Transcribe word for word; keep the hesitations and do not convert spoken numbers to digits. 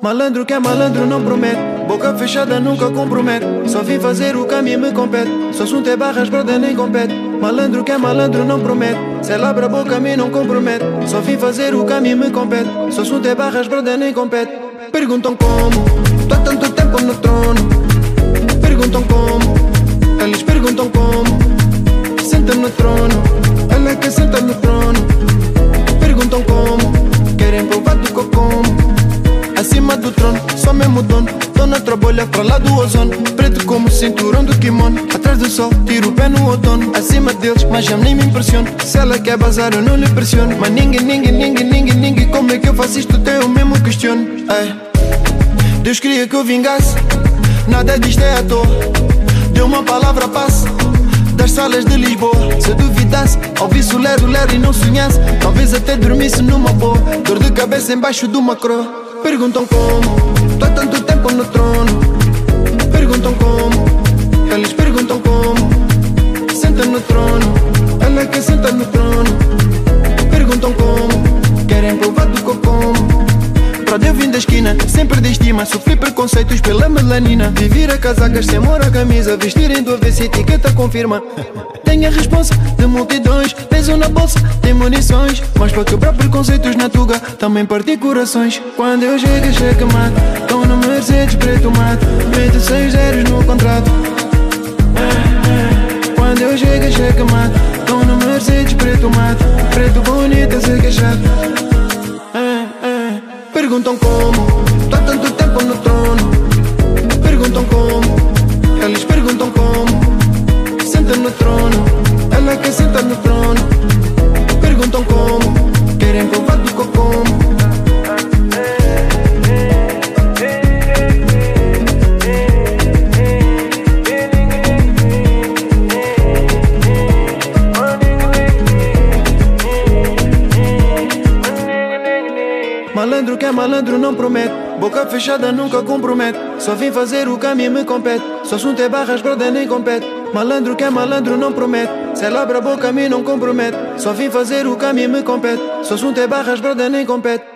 Malandro que é malandro não promete, boca fechada nunca compromete. Só vim fazer o caminho me compete, se o assunto é barras, brother, nem compete. Malandro que é malandro não promete, se ela abre a boca a mim não compromete. Só vim fazer o caminho me compete, se o assunto é barras, brother, nem compete. Perguntam como, tô há tanto tempo no trono. Perguntam como, eles perguntam como. Senta no trono, ela é que senta no trono. Perguntam como, querem provar do que eu como. Acima do trono, só mesmo dono. Tô na trabolha pra lá do ozono. Preto como cinturão do kimono. Atrás do sol, tiro o pé no outono. Acima deles, mas já nem me impressiono. Se ela quer bazar eu não lhe pressiono. Mas ninguém, ninguém, ninguém, ninguém, ninguém. Como é que eu faço isto? Até eu mesmo questiono. Ei. Deus queria que eu vingasse, nada disto é à toa. Deu uma palavra passe das salas de Lisboa. Se duvidasse, ouvisse o lero, lero e não sonhasse, talvez até dormisse numa boa. Dor de cabeça embaixo de uma croa. Perguntam como, tô há tanto tempo no trono. Perguntam como, eles perguntam como. Senta no trono, ela que senta no trono. Perguntam como, querem provar do que eu como. Pra eu vim da esquina, sempre de estima. Sofri preconceitos pela melanina. Viver a casacas sem amor a camisa. Vestirem do avesso, etiqueta confirma. Tenho a responsa de multidões, peso na bolsa, tem munições. Mas para quebrar preconceitos na tuga, também parti corações. Quando eu chego, chega mate. Tão no Mercedes, preto mato. Meto seis zeros no contrato. Quando eu chego, chega mate. Tão no Mercedes, preto mato. Preto bonito, sei que é chato. Perguntam como, tô há tanto tempo no trono. Perguntam como, eles perguntam como. Senta no trono, ela quer sentar no trono. Perguntam como, querem provar do que eu como. Malandro que é malandro não promete, boca fechada nunca compromete. Só vim fazer o caminho me compete, se o assunto é barras, brother, nem compete. Malandro que é malandro não promete, se ela abre a boca a mim não compromete. Só vim fazer o caminho me compete, se o assunto é barras, brother, nem compete.